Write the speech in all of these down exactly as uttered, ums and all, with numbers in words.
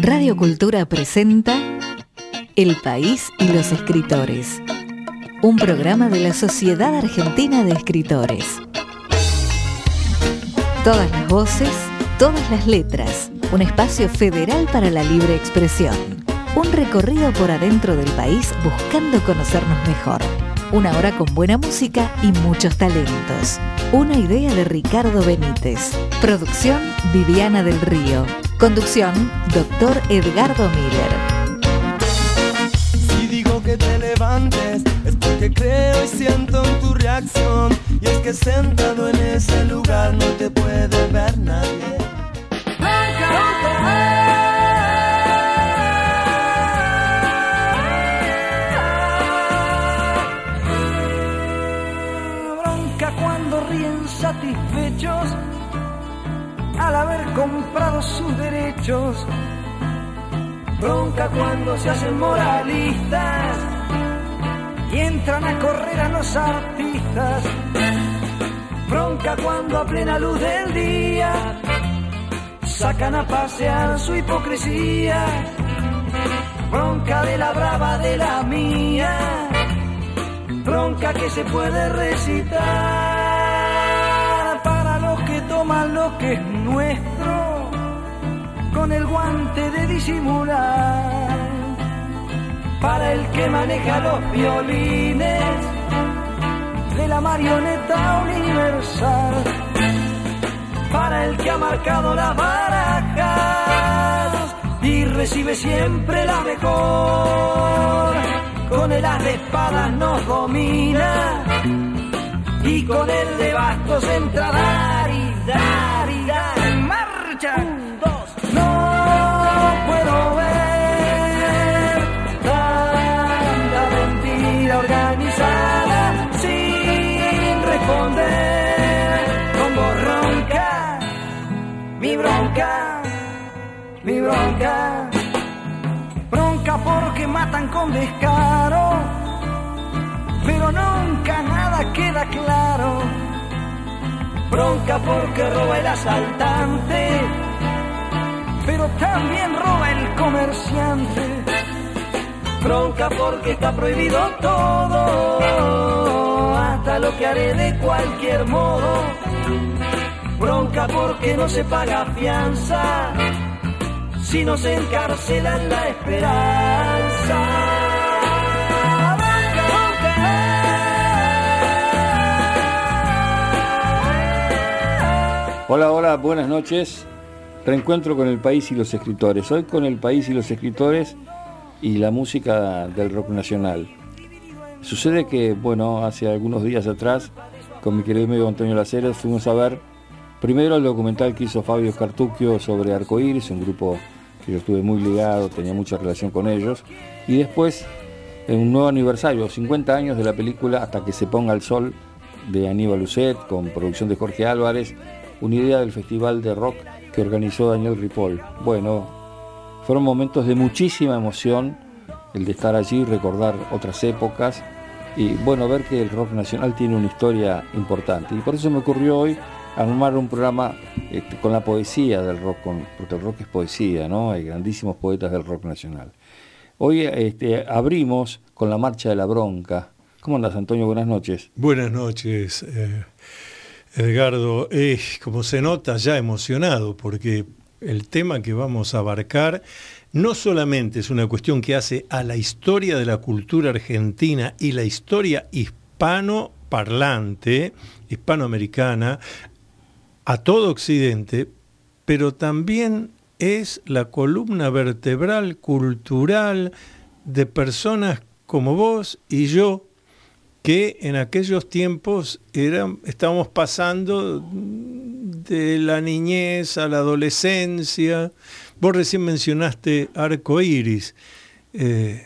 Radio Cultura presenta El País y los Escritores, un programa de la Sociedad Argentina de Escritores. Todas las voces, todas las letras, un espacio federal para la libre expresión. Un recorrido por adentro del país buscando conocernos mejor. Una hora con buena música y muchos talentos. Una idea de Ricardo Benítez. Producción Viviana del Río. Conducción Doctor Edgardo Miller. Si digo que te levantes es porque creo y siento en tu reacción. Y es que sentado en ese lugar no te puede ver nadie. Blanca, Blanca. Satisfechos al haber comprado sus derechos. Bronca cuando se hacen moralistas y entran a correr a los artistas. Bronca cuando a plena luz del día sacan a pasear su hipocresía. Bronca de la brava de la mía. Bronca que se puede recitar. Toman lo que es nuestro con el guante de disimular. Para el que maneja los violines de la marioneta universal. Para el que ha marcado las barajas y recibe siempre la mejor. Con el as de espadas nos domina y con el de bastos entra a dar y dar y dar. En marcha, un, dos, no puedo ver tanta mentira organizada sin responder. Con voz ronca, mi bronca, mi bronca. Bronca porque matan con descaro, pero nunca nada queda claro. Bronca porque roba el asaltante, pero también roba el comerciante. Bronca porque está prohibido todo, hasta lo que haré de cualquier modo. Bronca porque no se paga fianza, si no se encarcela en la esperanza. Hola, hola, buenas noches. Reencuentro con el país y los escritores. Hoy con el país y los escritores y la música del rock nacional. Sucede que, bueno, hace algunos días atrás, con mi querido amigo Antonio Laceres, fuimos a ver primero el documental que hizo Fabio Scartuccio sobre Arcoíris, un grupo que yo estuve muy ligado, tenía mucha relación con ellos, y después en un nuevo aniversario, cincuenta años de la película Hasta que se ponga el sol, de Aníbal Lucet, con producción de Jorge Álvarez, una idea del festival de rock que organizó Daniel Ripoll. Bueno, fueron momentos de muchísima emoción, el de estar allí, recordar otras épocas y bueno, ver que el rock nacional tiene una historia importante. Y por eso me ocurrió hoy armar un programa este, con la poesía del rock, con, porque el rock es poesía, ¿no? Hay grandísimos poetas del rock nacional. Hoy este, abrimos con la Marcha de la Bronca. ¿Cómo andas, Antonio? Buenas noches. Buenas noches, eh... Edgardo, eh, como se nota, ya emocionado, porque el tema que vamos a abarcar no solamente es una cuestión que hace a la historia de la cultura argentina y la historia hispanoparlante, hispanoamericana, a todo Occidente, pero también es la columna vertebral cultural de personas como vos y yo, que en aquellos tiempos eran, estábamos pasando de la niñez a la adolescencia. Vos recién mencionaste Arcoíris. Eh,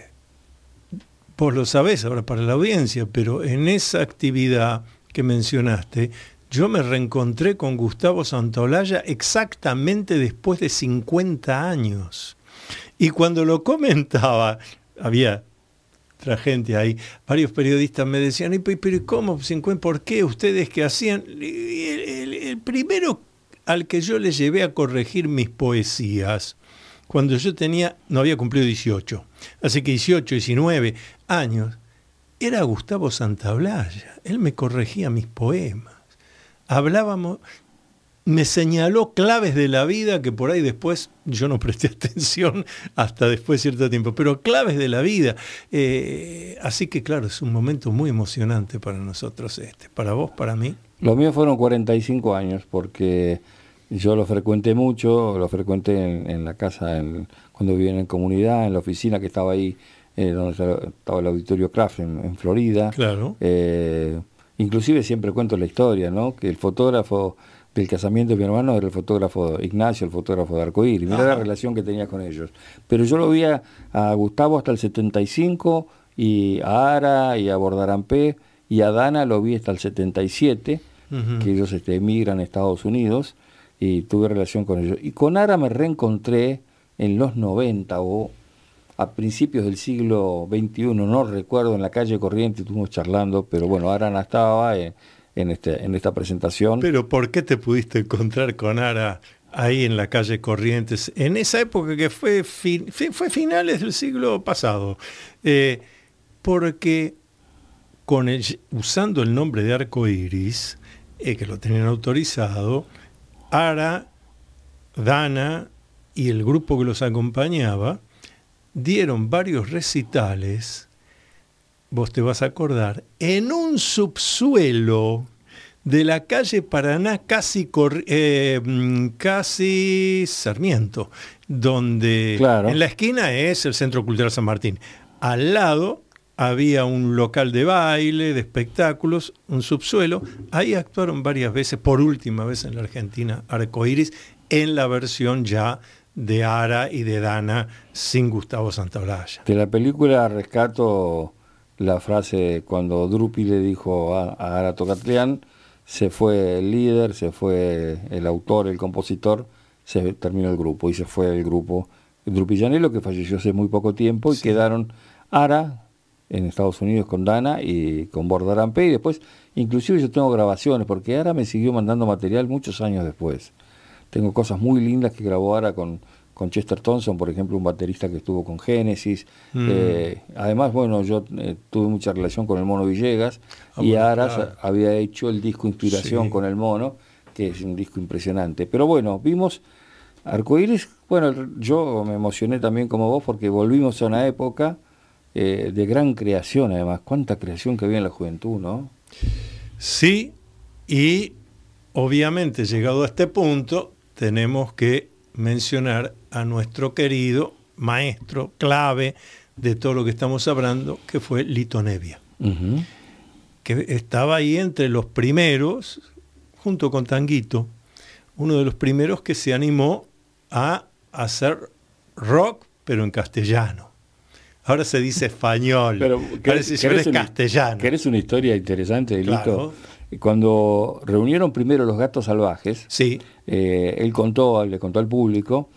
vos lo sabés ahora para la audiencia, pero en esa actividad que mencionaste, yo me reencontré con Gustavo Santaolalla exactamente después de cincuenta años. Y cuando lo comentaba, había otra gente ahí, varios periodistas me decían, pero ¿cómo? ¿Por qué? ¿Ustedes qué hacían? El, el, el primero al que yo le llevé a corregir mis poesías cuando yo tenía, no había cumplido dieciocho, así que dieciocho, diecinueve años, era Gustavo Santaolalla. Él me corregía mis poemas. Hablábamos, me señaló claves de la vida que por ahí después yo no presté atención hasta después de cierto tiempo, pero claves de la vida. Eh, así que claro, es un momento muy emocionante para nosotros este. Para vos, para mí. Los míos fueron cuarenta y cinco años, porque yo lo frecuenté mucho, lo frecuenté en, en la casa, en, cuando vivía en comunidad, en la oficina que estaba ahí, eh, donde estaba el Auditorio Kraft en, en Florida. Claro. Eh, inclusive siempre cuento la historia, ¿no? Que el fotógrafo del casamiento de mi hermano era el fotógrafo Ignacio, el fotógrafo de Arcoíris. Mirá la relación que tenía con ellos. Pero yo lo vi a, a Gustavo hasta el setenta y cinco, y a Ara y a Bordarampé, y a Dana lo vi hasta el setenta y siete, uh-huh. que ellos este, emigran a Estados Unidos, y tuve relación con ellos. Y con Ara me reencontré en los noventa o a principios del siglo veintiuno, no recuerdo, en la calle Corrientes estuvimos charlando, pero bueno, Ara no estaba en, en, este, en esta presentación. Pero ¿por qué te pudiste encontrar con Ara ahí en la calle Corrientes, en esa época que fue, fin, fue finales del siglo pasado? Eh, porque con el, usando el nombre de Arcoíris, eh, que lo tenían autorizado, Ara, Dana y el grupo que los acompañaba dieron varios recitales, vos te vas a acordar, en un subsuelo de la calle Paraná, casi, eh, casi Sarmiento, donde claro. en la esquina es el Centro Cultural San Martín. Al lado había un local de baile, de espectáculos, un subsuelo. Ahí actuaron varias veces, por última vez en la Argentina, Arcoíris, en la versión ya de Ara y de Dana, sin Gustavo Santaolalla. De la película rescato la frase cuando Drupi le dijo a, a Ara Tocatlián, se fue el líder, se fue el autor, el compositor, se terminó el grupo, y se fue el grupo Drupi Llanelo, que falleció hace muy poco tiempo, y sí. Quedaron Ara en Estados Unidos con Dana y con Bordarampé, y después, inclusive yo tengo grabaciones, porque Ara me siguió mandando material muchos años después. Tengo cosas muy lindas que grabó Ara con, con Chester Thompson, por ejemplo, un baterista que estuvo con Génesis. Mm. Eh, además, bueno, yo eh, tuve mucha relación con el Mono Villegas, ah, y bueno, Ara claro. había hecho el disco Inspiración sí. con el Mono, que es un disco impresionante. Pero bueno, vimos Arcoíris. Bueno, yo me emocioné también como vos, porque volvimos a una época eh, de gran creación, además. Cuánta creación que había en la juventud, ¿no? Sí, y obviamente, llegado a este punto, tenemos que mencionar a nuestro querido maestro clave de todo lo que estamos hablando, que fue Lito Nebbia, uh-huh. que estaba ahí entre los primeros, junto con Tanguito, uno de los primeros que se animó a hacer rock, pero en castellano. Ahora se dice español, pero ahora se dice castellano. ¿Querés una historia interesante de Lito? Claro. Cuando reunieron primero Los Gatos Salvajes, sí. eh, él contó, le contó al público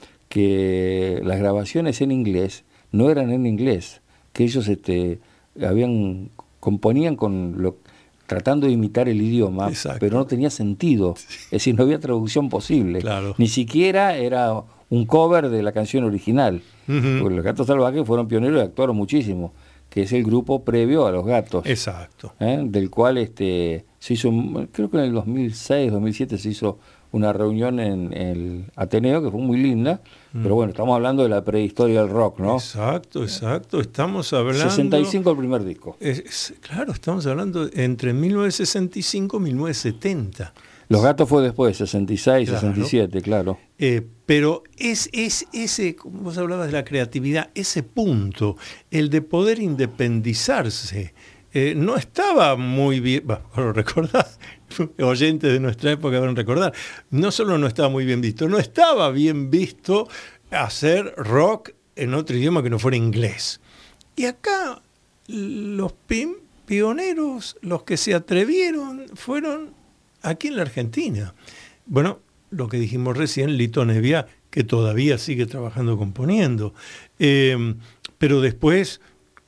que las grabaciones en inglés no eran en inglés, que ellos este, habían componían con lo, tratando de imitar el idioma, exacto. pero no tenía sentido, es decir, no había traducción posible, claro. ni siquiera era un cover de la canción original, uh-huh. porque Los Gatos Salvajes fueron pioneros y actuaron muchísimo, que es el grupo previo a Los Gatos. Exacto. ¿eh? Del cual este se hizo, creo que en el dos mil seis, dos mil siete se hizo una reunión en el Ateneo, que fue muy linda, mm. pero bueno, estamos hablando de la prehistoria del rock, ¿no? Exacto, exacto, estamos hablando... sesenta y cinco el primer disco. Es, es, claro, estamos hablando entre mil novecientos sesenta y cinco y mil novecientos setenta. Los Gatos fue después, sesenta y seis, claro. sesenta y siete, claro. Eh, pero es, es ese, como vos hablabas de la creatividad, ese punto, el de poder independizarse, eh, no estaba muy bien, bueno, recordad, oyentes de nuestra época van a recordar, no solo no estaba muy bien visto, no estaba bien visto hacer rock en otro idioma que no fuera inglés. Y acá los pi- pioneros, los que se atrevieron, fueron aquí en la Argentina. Bueno, lo que dijimos recién, Lito Nebbia, que todavía sigue trabajando componiendo. Eh, pero después,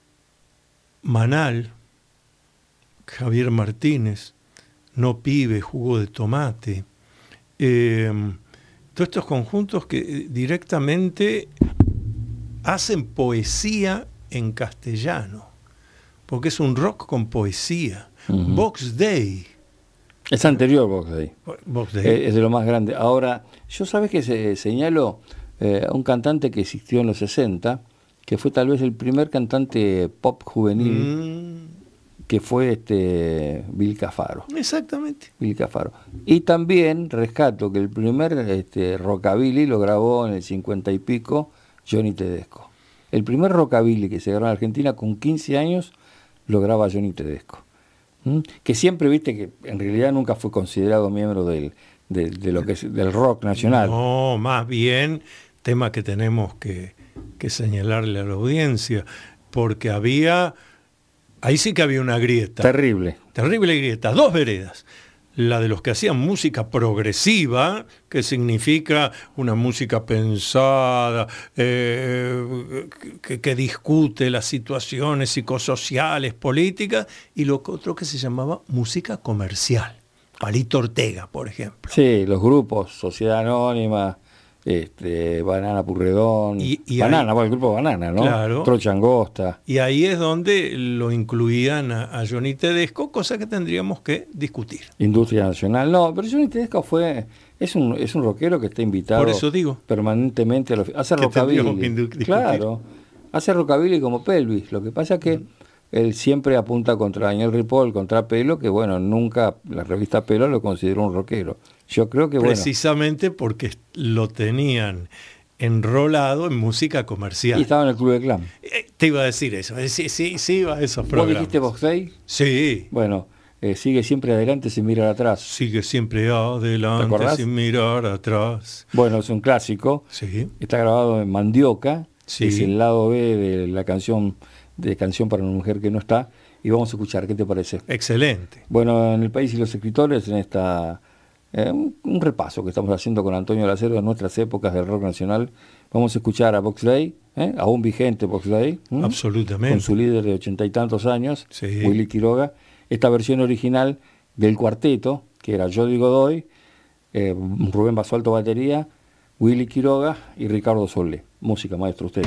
Manal, Javier Martínez, No Pibe, Jugo de Tomate. Eh, todos estos conjuntos que directamente hacen poesía en castellano, porque es un rock con poesía. Uh-huh. Box Day. Es anterior Box Day. Box Day. Eh, es de lo más grande. Ahora, yo sabes que se, señalo eh, a un cantante que existió en los sesenta, que fue tal vez el primer cantante pop juvenil, mm. que fue este Bill Cafaro. Exactamente. Bill Cafaro. Y también rescato que el primer este, rockabilly lo grabó en el cincuenta y pico Johnny Tedesco. El primer rockabilly que se grabó en Argentina con quince años lo graba Johnny Tedesco. ¿Mm? Que siempre, viste, que en realidad nunca fue considerado miembro del, de, de lo que es, del rock nacional. No, más bien, tema que tenemos que, que señalarle a la audiencia, porque había, ahí sí que había una grieta. Terrible. Terrible grieta, dos veredas. La de los que hacían música progresiva, que significa una música pensada, eh, que, que discute las situaciones psicosociales, políticas, y lo otro que se llamaba música comercial. Palito Ortega, por ejemplo. Sí, los grupos, Sociedad Anónima, este, Banana Purredón, y, y Banana, ahí, bueno, el grupo Banana, ¿no? Claro. Trocha Angosta. Y ahí es donde lo incluían a, a Johnny Tedesco, cosa que tendríamos que discutir. Industria Nacional, no, pero Johnny Tedesco fue, es un, es un rockero que está invitado. Por eso digo. Permanentemente a los, hace rockabilly. Claro, hace rockabilly como Pelvis. Lo que pasa es que mm. él siempre apunta contra Daniel Ripoll, contra Pelo, que bueno, nunca la revista Pelo lo consideró un rockero. Yo creo que bueno. Precisamente porque lo tenían enrolado en música comercial. Y estaba en el Club de Clan. Eh, te iba a decir eso, sí, sí, sí iba a esos programas. ¿Vos dijiste Box Day? Sí. Bueno, eh, sigue siempre adelante sin mirar atrás. Sigue siempre adelante sin mirar atrás. Bueno, es un clásico. Sí. Está grabado en Mandioca. Sí. Es el lado B de la canción, de Canción para una mujer que no está. Y vamos a escuchar, ¿qué te parece? Excelente. Bueno, en El País y los Escritores, en esta... Eh, un, un repaso que estamos haciendo con Antonio Lacero de nuestras épocas del rock nacional. Vamos a escuchar a Box Day, ¿eh? Aún vigente Box Day. ¿eh? Absolutamente. Con su líder de ochenta y tantos años, sí. Willy Quiroga. Esta versión original del cuarteto, que era Jody Godoy, eh, Rubén Basualto batería, Willy Quiroga y Ricardo Solé. Música, maestro, usted.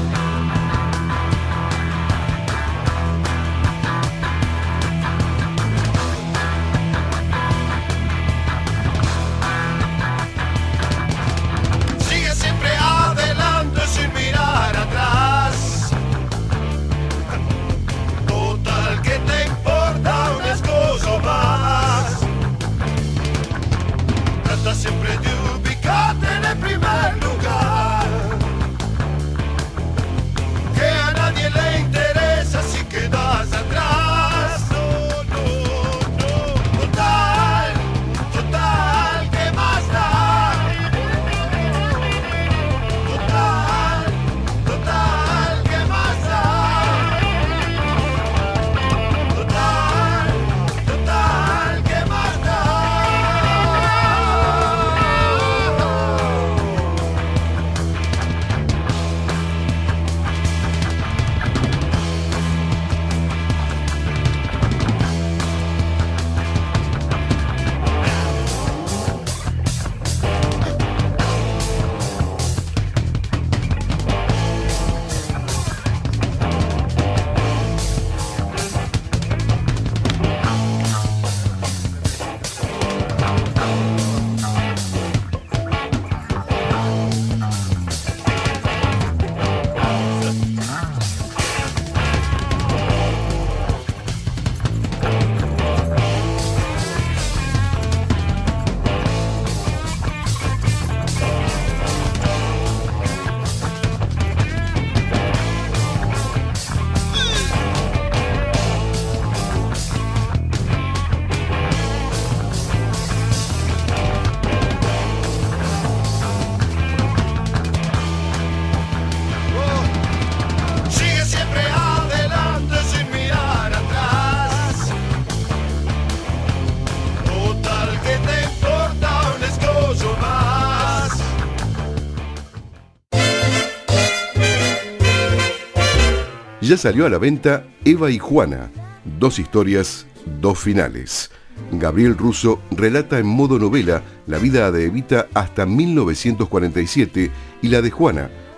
Ya salió a la venta Eva y Juana, dos historias, dos finales. Gabriel Russo relata en modo novela la vida de Evita hasta mil novecientos cuarenta y siete y la de Juana,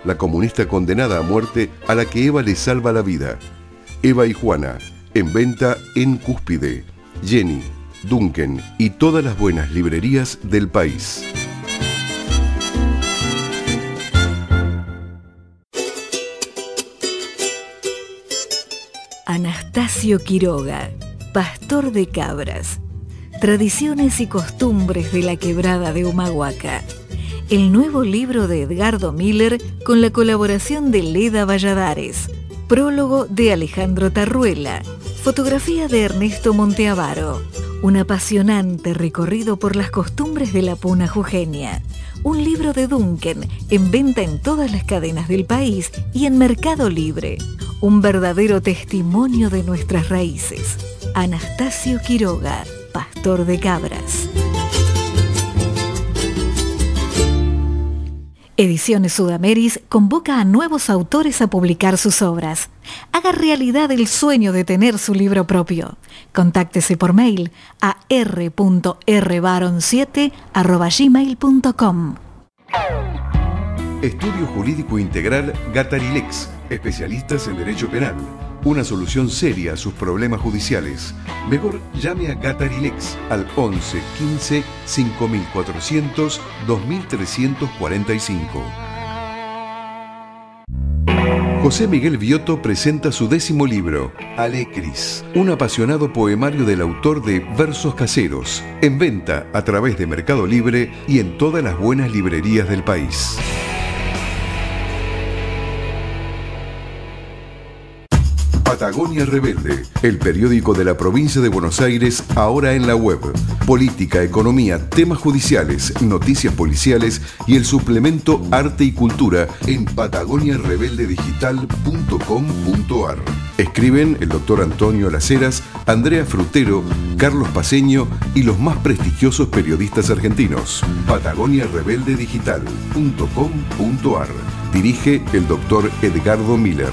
la comunista condenada a muerte a la que Eva le salva la vida. Eva y Juana, en venta en Cúspide, Jenny, Duncan y todas las buenas librerías del país. Anastasio Quiroga, pastor de cabras. Tradiciones y costumbres de la quebrada de Humahuaca. El nuevo libro de Edgardo Miller con la colaboración de Leda Valladares. Prólogo de Alejandro Tarruela. Fotografía de Ernesto Monteavaro. Un apasionante recorrido por las costumbres de la puna jujeña. Un libro de Duncan en venta en todas las cadenas del país y en Mercado Libre. Un verdadero testimonio de nuestras raíces. Anastasio Quiroga, pastor de cabras. Ediciones Sudameris convoca a nuevos autores a publicar sus obras. Haga realidad el sueño de tener su libro propio. Contáctese por mail a r punto r baron siete arroba gmail punto com. Estudio Jurídico Integral Gatarilex, especialistas en derecho penal. Una solución seria a sus problemas judiciales. Mejor llame a Gatarilex al once quince cinco mil cuatrocientos dos mil trescientos cuarenta y cinco. José Miguel Viotto presenta su décimo libro, Alecris, un apasionado poemario del autor de Versos Caseros, en venta a través de Mercado Libre y en todas las buenas librerías del país. Patagonia Rebelde, el periódico de la provincia de Buenos Aires, ahora en la web. Política, economía, temas judiciales, noticias policiales y el suplemento Arte y Cultura en patagonia rebelde digital punto com punto ar. Escriben el doctor Antonio Laceras, Andrea Frutero, Carlos Paceño y los más prestigiosos periodistas argentinos. patagonia rebelde digital punto com punto ar. Dirige el doctor Edgardo Miller.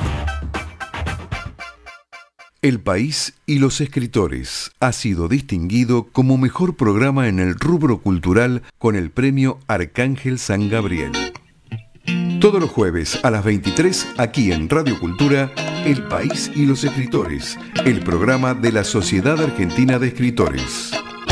El País y los Escritores ha sido distinguido como mejor programa en el rubro cultural con el premio Arcángel San Gabriel. Todos los jueves a las veintitrés, aquí en Radio Cultura, El País y los Escritores, el programa de la Sociedad Argentina de Escritores.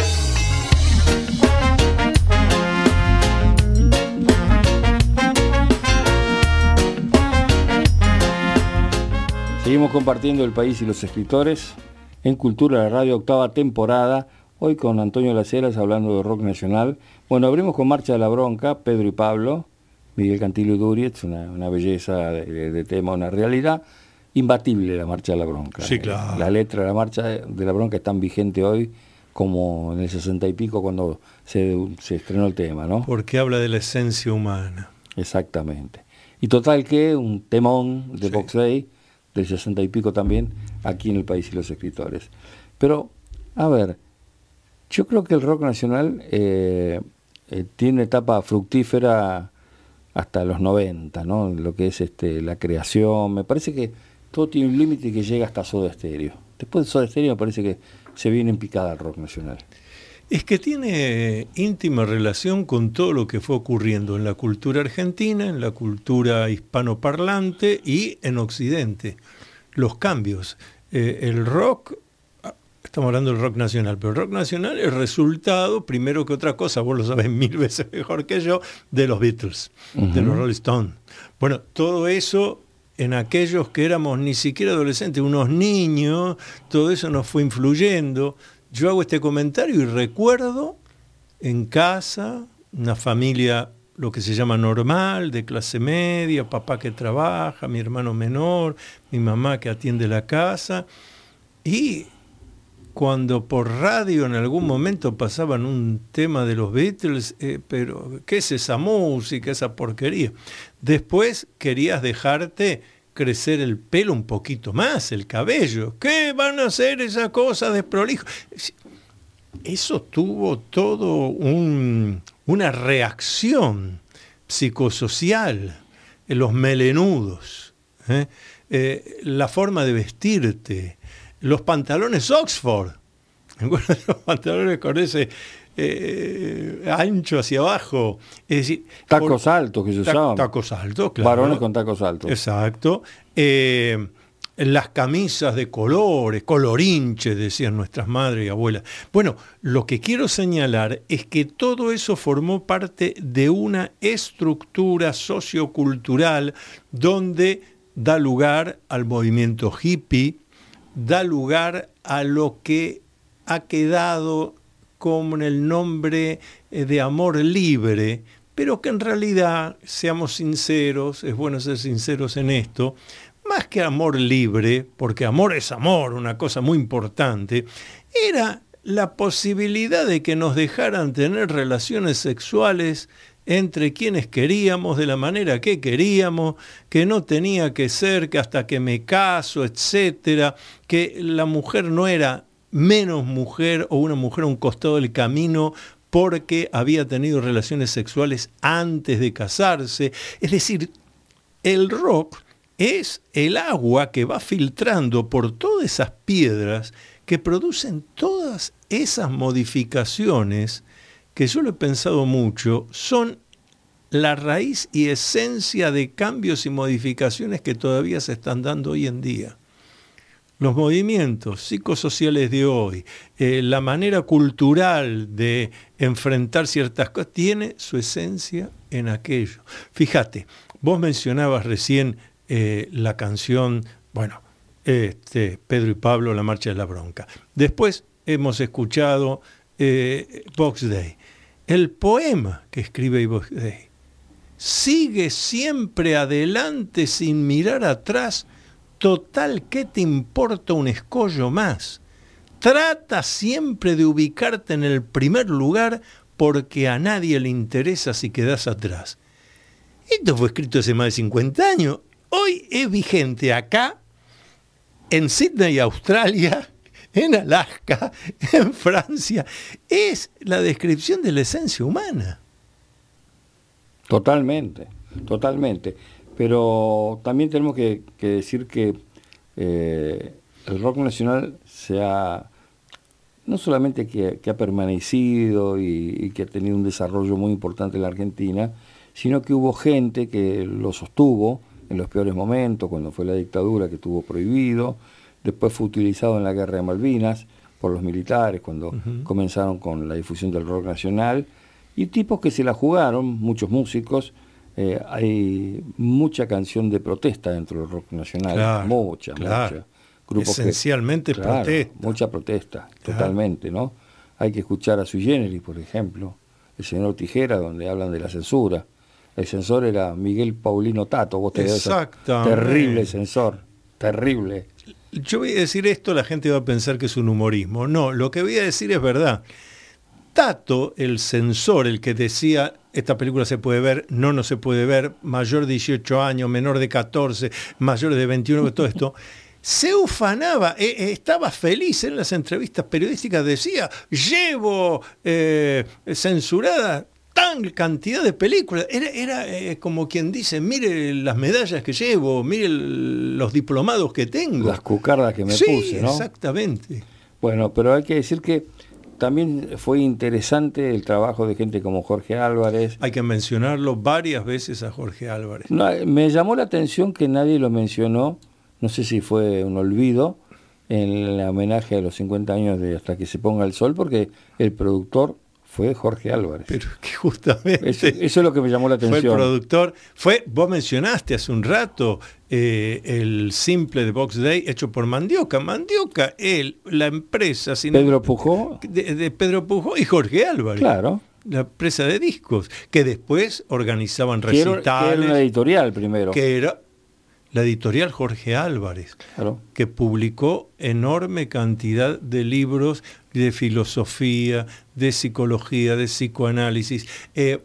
Seguimos compartiendo El País y los Escritores en Cultura, la radio, octava temporada, hoy con Antonio Laceras hablando de rock nacional. Bueno, abrimos con Marcha de la Bronca, Pedro y Pablo, Miguel Cantillo y Durietz, una, una belleza de, de tema, una realidad imbatible la Marcha de la Bronca. Sí, claro. La letra de la Marcha de la Bronca es tan vigente hoy como en el sesenta y pico cuando se, se estrenó el tema, ¿no? Porque habla de la esencia humana. Exactamente. Y total que un temón de Sí. Box Day del sesenta y pico también, aquí en El País y los Escritores. Pero, a ver, yo creo que el rock nacional eh, eh, tiene etapa fructífera hasta los noventa, ¿no? Lo que es este la creación. Me parece que todo tiene un límite que llega hasta Soda Stereo. Después de Soda Stereo me parece que se viene en picada el rock nacional. Es que tiene íntima relación con todo lo que fue ocurriendo en la cultura argentina, en la cultura hispanoparlante y en Occidente. Los cambios. Eh, el rock, estamos hablando del rock nacional, pero el rock nacional es resultado, primero que otra cosa, vos lo sabés mil veces mejor que yo, de los Beatles, uh-huh. de los Rolling Stones. Bueno, todo eso en aquellos que éramos ni siquiera adolescentes, unos niños, todo eso nos fue influyendo. Yo hago este comentario y recuerdo en casa, una familia, lo que se llama normal, de clase media, papá que trabaja, mi hermano menor, mi mamá que atiende la casa. Y cuando por radio en algún momento pasaban un tema de los Beatles, eh, pero ¿qué es esa música, esa porquería? Después querías dejarte crecer el pelo un poquito más, el cabello. ¿Qué van a hacer esas cosas desprolijo? Eso tuvo todo un, una reacción psicosocial en los melenudos, ¿eh? Eh, la forma de vestirte, los pantalones Oxford. ¿Me acuerdo de los pantalones con ese eh, ancho hacia abajo. Es decir, tacos por, altos que se ta, usaban. Tacos altos, claro. Varones con tacos altos. Exacto. Eh, las camisas de colores, colorinches, decían nuestras madres y abuelas. Bueno, lo que quiero señalar es que todo eso formó parte de una estructura sociocultural donde da lugar al movimiento hippie, da lugar a lo que ha quedado como en el nombre de amor libre, pero que en realidad, seamos sinceros, es bueno ser sinceros en esto, más que amor libre, porque amor es amor, una cosa muy importante, era la posibilidad de que nos dejaran tener relaciones sexuales entre quienes queríamos, de la manera que queríamos, que no tenía que ser que hasta que me caso, etcétera, que la mujer no era menos mujer o una mujer a un costado del camino porque había tenido relaciones sexuales antes de casarse. Es decir, el rock es el agua que va filtrando por todas esas piedras que producen todas esas modificaciones que yo lo he pensado mucho, son la raíz y esencia de cambios y modificaciones que todavía se están dando hoy en día. Los movimientos psicosociales de hoy, eh, la manera cultural de enfrentar ciertas cosas, tiene su esencia en aquello. Fíjate, vos mencionabas recién eh, la canción, bueno, este, Pedro y Pablo, La Marcha de la Bronca. Después hemos escuchado eh, Box Day. El poema que escribe Box Day: sigue siempre adelante sin mirar atrás, total, ¿qué te importa un escollo más? Trata siempre de ubicarte en el primer lugar porque a nadie le interesa si quedás atrás. Esto fue escrito hace más de cincuenta años. Hoy es vigente acá, en Sydney, Australia, en Alaska, en Francia. Es la descripción de la esencia humana. Totalmente, totalmente. Pero también tenemos que, que decir que eh, el rock nacional se ha, no solamente que, que ha permanecido y, y que ha tenido un desarrollo muy importante en la Argentina, sino que hubo gente que lo sostuvo en los peores momentos, cuando fue la dictadura que estuvo prohibido, después fue utilizado en la Guerra de Malvinas por los militares, cuando uh-huh. comenzaron con la difusión del rock nacional, y tipos que se la jugaron, muchos músicos. Eh, hay mucha canción de protesta dentro del rock nacional, claro, mucha, claro. mucha. Grupos Esencialmente que, claro, protesta. Mucha protesta, claro. Totalmente, ¿no? Hay que escuchar a Sui Generis, por ejemplo, El Señor Tijera, donde hablan de la censura. El censor era Miguel Paulino Tato, vos te Exactamente. Terrible censor, terrible. Yo voy a decir esto, la gente va a pensar que es un humorismo. No, lo que voy a decir es verdad. Tato, el censor, el que decía, esta película se puede ver, no, no se puede ver, mayor de dieciocho años, menor de catorce, mayor de veintiuno, todo esto, se ufanaba, eh, estaba feliz en las entrevistas periodísticas, decía, llevo eh, censurada tan cantidad de películas. Era, era eh, como quien dice, mire las medallas que llevo, mire el, los diplomados que tengo. Las cucardas que me sí, puse, ¿no? Exactamente. Bueno, pero hay que decir que también fue interesante el trabajo de gente como Jorge Álvarez. Hay que mencionarlo varias veces a Jorge Álvarez. No, me llamó la atención que nadie lo mencionó, no sé si fue un olvido, en el homenaje a los cincuenta años de Hasta que se ponga el sol, porque el productor fue Jorge Álvarez. Pero que justamente... Eso, eso es lo que me llamó la atención. Fue el productor. Fue, vos mencionaste hace un rato eh, el simple de Box Day hecho por Mandioca. Mandioca, él, la empresa... Sin Pedro Pujó. De, de Pedro Pujó y Jorge Álvarez. Claro. La empresa de discos, que después organizaban recitales. Que era, que era una editorial primero. Que era la editorial Jorge Álvarez, claro. Que publicó enorme cantidad de libros de filosofía, de psicología, de psicoanálisis, eh,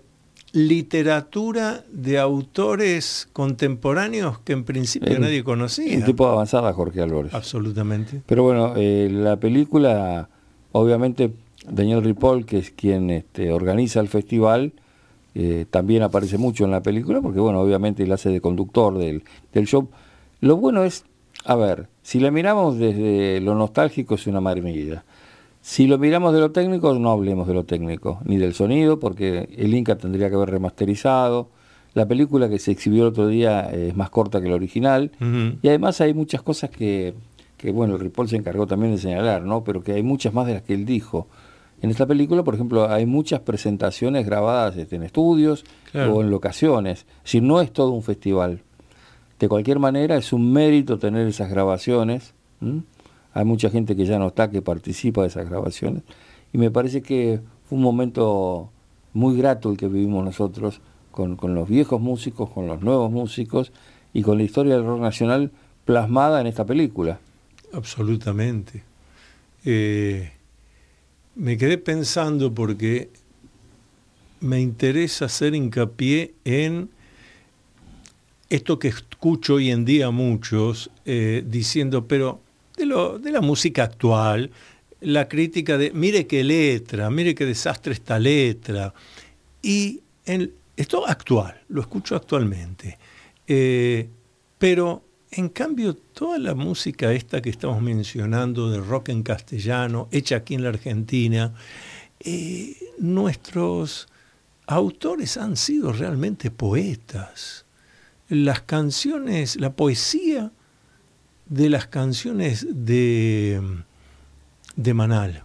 literatura de autores contemporáneos que en principio el, nadie conocía. Un tipo de avanzada, Jorge Álvarez. Absolutamente. Pero bueno, eh, la película, obviamente, Daniel Ripoll, que es quien este, organiza el festival, Eh, también aparece mucho en la película, porque bueno, obviamente él hace de conductor del, del show. Lo bueno es, a ver, si la miramos desde lo nostálgico es una maravilla. Si lo miramos de lo técnico, no hablemos de lo técnico, ni del sonido, porque el Inca tendría que haber remasterizado. La película que se exhibió el otro día es más corta que la original, uh-huh. y además hay muchas cosas que, que, bueno, Ripoll se encargó también de señalar, ¿no? Pero que hay muchas más de las que él dijo. En esta película, por ejemplo, hay muchas presentaciones grabadas este, en estudios, claro, o en locaciones. Es decir, no es todo un festival. De cualquier manera, es un mérito tener esas grabaciones. ¿Mm? Hay mucha gente que ya no está, que participa de esas grabaciones. Y me parece que fue un momento muy grato el que vivimos nosotros, con, con los viejos músicos, con los nuevos músicos, y con la historia del rock nacional plasmada en esta película. Absolutamente. Eh... Me quedé pensando porque me interesa hacer hincapié en esto que escucho hoy en día muchos eh, diciendo, pero de, lo, de la música actual, la crítica de, mire qué letra, mire qué desastre esta letra. Y en, esto actual, lo escucho actualmente. Eh, pero en cambio, toda la música esta que estamos mencionando de rock en castellano, hecha aquí en la Argentina, eh, nuestros autores han sido realmente poetas. Las canciones, la poesía de las canciones de, de Manal.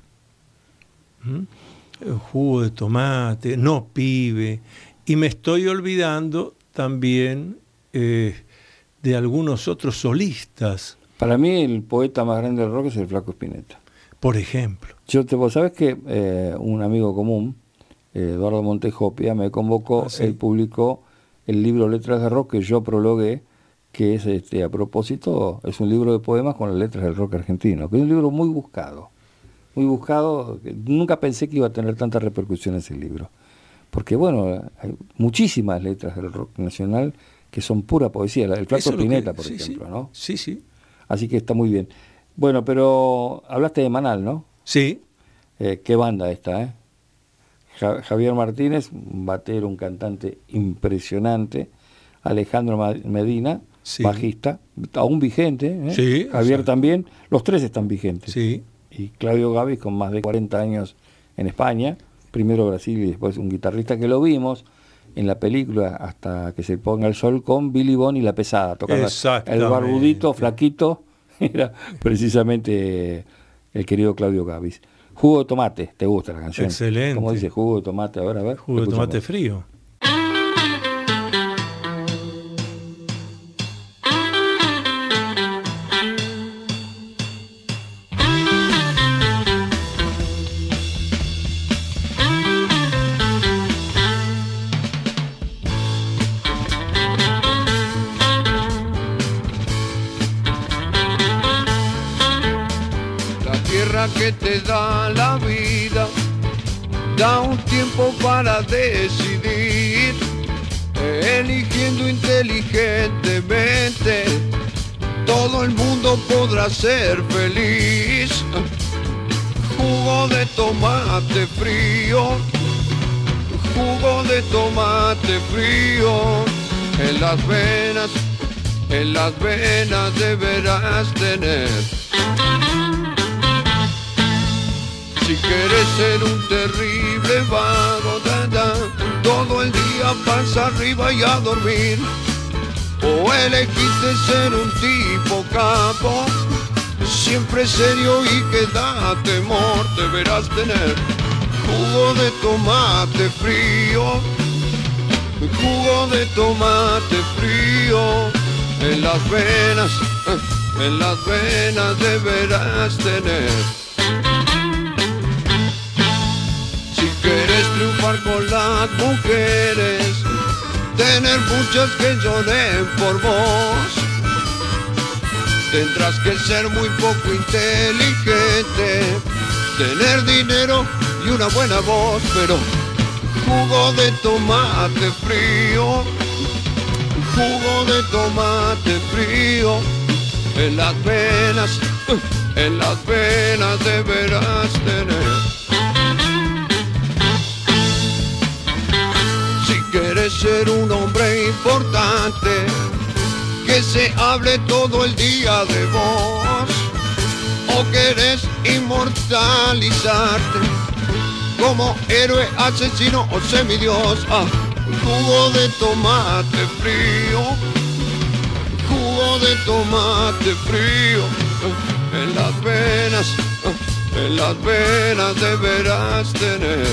¿Mm? Jugo de tomate, No pibe. Y me estoy olvidando también... Eh, de algunos otros solistas. Para mí el poeta más grande del rock es el Flaco Spinetta. Por ejemplo. Yo te, vos sabés que eh, un amigo común, eh, Eduardo Montejopia, me convocó, ¿ah, sí? Él publicó el libro Letras de Rock que yo prologué, que es este a propósito, es un libro de poemas con las letras del rock argentino, que es un libro muy buscado, muy buscado. Nunca pensé que iba a tener tanta repercusión ese libro, porque bueno, hay muchísimas letras del rock nacional que son pura poesía, la del Flaco Spinetta, por sí, ejemplo, sí. ¿no? Sí, sí. Así que está muy bien. Bueno, pero hablaste de Manal, ¿no? Sí. Eh, qué banda esta, ¿eh? Ja- Javier Martínez, un batero, un cantante impresionante. Alejandro Medina, sí, bajista, aún vigente, ¿eh? Sí. Javier, o sea, también. Los tres están vigentes. Sí. Y Claudio Gavis, con más de cuarenta años en España, primero Brasil y después un guitarrista que lo vimos en la película Hasta que se ponga el sol con Billy Bond y La Pesada, tocando el barbudito, flaquito, era precisamente el querido Claudio Gavis. Jugo de tomate, ¿te gusta la canción? Excelente. ¿Cómo dice jugo de tomate? Ahora, a ver. Jugo de tomate frío. Que te da la vida, da un tiempo para decidir, eligiendo inteligentemente, todo el mundo podrá ser feliz. Jugo de tomate frío, jugo de tomate frío, en las venas, en las venas deberás tener. Si quieres ser un terrible vago, da, da, todo el día pasa arriba y a dormir, o elegiste ser un tipo capo, siempre serio y que da temor, deberás tener jugo de tomate frío, jugo de tomate frío, en las venas, en las venas deberás tener. Quieres triunfar con las mujeres, tener muchas que lloren por vos, tendrás que ser muy poco inteligente, tener dinero y una buena voz, pero jugo de tomate frío, jugo de tomate frío, en las venas, en las venas deberás tener. Quieres ser un hombre importante, que se hable todo el día de vos, o querés inmortalizarte como héroe, asesino o semidios. Ah, jugo de tomate frío, jugo de tomate frío, en las venas, en las venas deberás tener.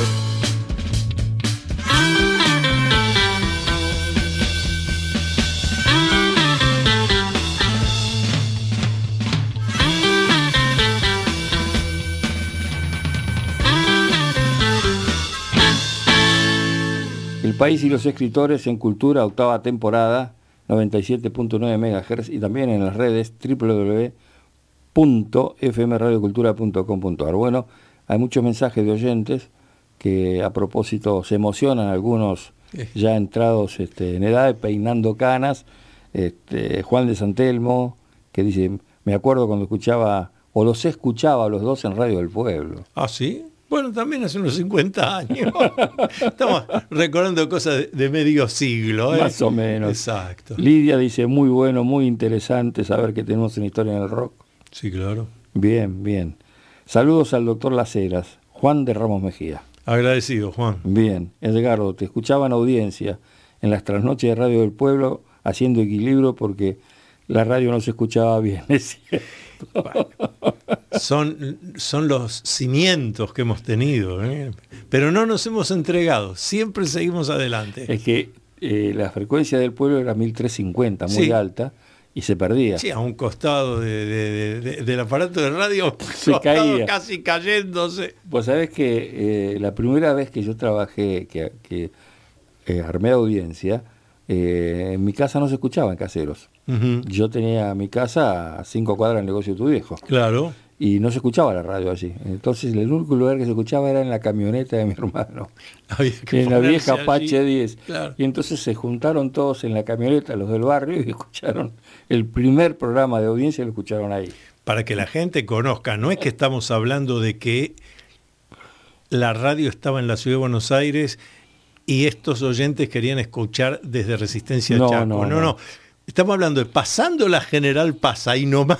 El País y los Escritores en Cultura, octava temporada, noventa y siete punto nueve megahertz, y también en las redes doble u doble u doble u punto f m radio cultura punto com punto a r. Bueno, hay muchos mensajes de oyentes que a propósito se emocionan, algunos ya entrados este, en edad, peinando canas. Este, Juan de San Telmo, que dice, me acuerdo cuando escuchaba, o los escuchaba a los dos en Radio del Pueblo. ¿Ah, sí? Bueno, también hace unos cincuenta años. Estamos recordando cosas de, de medio siglo, ¿eh? Más o menos. Exacto. Lidia dice, muy bueno, muy interesante saber que tenemos una historia en el rock. Sí, claro. Bien, bien. Saludos al doctor Las Heras, Juan de Ramos Mejía. Agradecido, Juan. Bien. Edgardo, te escuchaba en audiencia en las trasnoches de Radio del Pueblo haciendo equilibrio porque la radio no se escuchaba bien, es cierto. Bueno, son, son los cimientos que hemos tenido, ¿eh? Pero no nos hemos entregado, siempre seguimos adelante. Es que eh, la frecuencia del pueblo era mil trescientos cincuenta, muy sí. alta, y se perdía. Sí, a un costado de, de, de, del aparato de radio se caía. Casi cayéndose. Pues sabés que eh, la primera vez que yo trabajé, que, que eh, armé audiencia, eh, en mi casa no se escuchaba en Caseros. Uh-huh. Yo tenía mi casa a cinco cuadras del negocio de tu viejo. Claro. Y no se escuchaba la radio allí. Entonces el único lugar que se escuchaba era en la camioneta de mi hermano. En la vieja Apache diez. Claro. Y entonces se juntaron todos en la camioneta, los del barrio, y escucharon el primer programa de audiencia, lo escucharon ahí. Para que la gente conozca, no es que estamos hablando de que la radio estaba en la ciudad de Buenos Aires y estos oyentes querían escuchar desde Resistencia no, Chaco. No, no, no, no. Estamos hablando de pasando la General Paz ahí nomás.